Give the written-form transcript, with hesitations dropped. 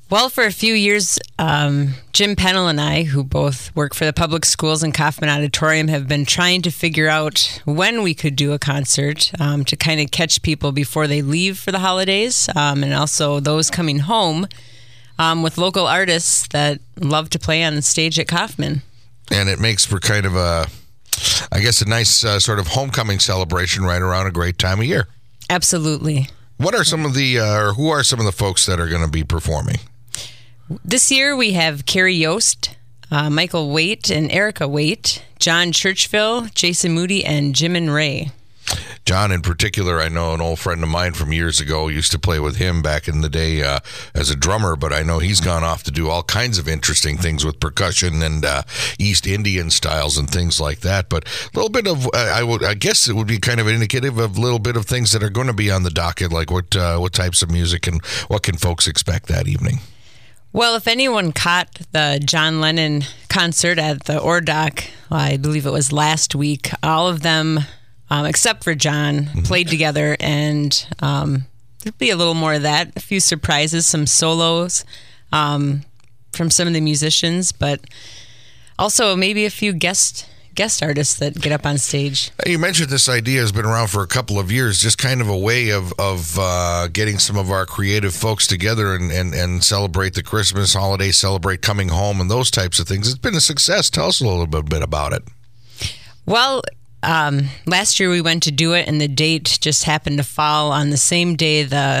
Well, for a few years, Jim Pennell and I, who both work for the public schools and Kaufman Auditorium, have been trying to figure out when we could do a concert to kind of catch people before they leave for the holidays, and also those coming home with local artists that love to play on the stage at Kaufman. And it makes for kind of a nice sort of homecoming celebration right around a great time of year. Absolutely. What are some of the, or who are some of the folks that are going to be performing? This year we have Carrie Yost, Michael Waite and Erica Waite, John Churchville, Jason Moody, and Jim and Ray. John in particular, I know an old friend of mine from years ago, used to play with him back in the day as a drummer, but I know he's gone off to do all kinds of interesting things with percussion and East Indian styles and things like that. But a little bit of, I guess it would be kind of indicative of a little bit of things that are going to be on the docket, like what types of music and what can folks expect that evening? Well, if anyone caught the John Lennon concert at the Ordock, I believe it was last week, all of them, except for John, played together, and there'll be a little more of that, a few surprises, some solos from some of the musicians, but also maybe a few guest artists that get up on stage. You mentioned this idea has been around for a couple of years, just kind of a way of getting some of our creative folks together and celebrate the Christmas holiday, celebrate coming home and those types of things. It's been a success. Tell us a little bit about it. Well, last year we went to do it, and the date just happened to fall on the same day the